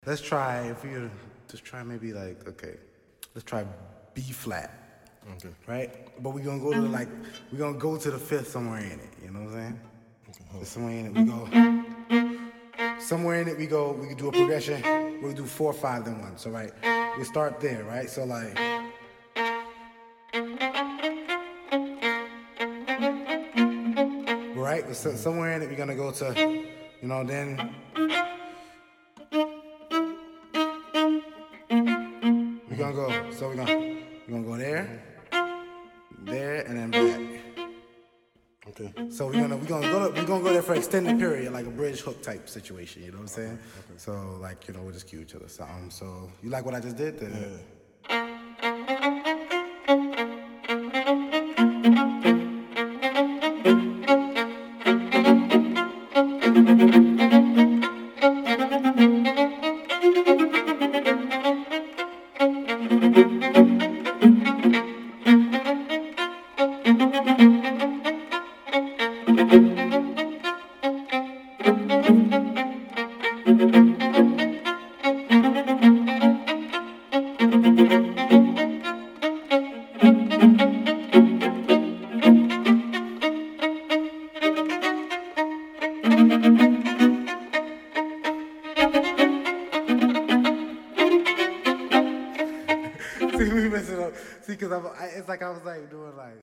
Let's try, if we just try maybe like, okay, let's try B flat. Okay. Right? But we're gonna go to we're gonna go to the fifth somewhere in it, you know what I'm saying? Okay, Somewhere in it we go. Somewhere in it we go, we can do a progression. We'll do 4, 5, then 1. So right, we start there, right? So like right? So somewhere in it we're gonna go to, you know, then we're gonna go. So we're gonna go there, and then back. Okay. So we're gonna go there for extended period, like a bridge hook type situation. You know what I'm saying? Okay. So like, you know, we'll just cue each other something. So you like what I just did? Yeah. See, we messing up. See, cause it's like I was like doing like.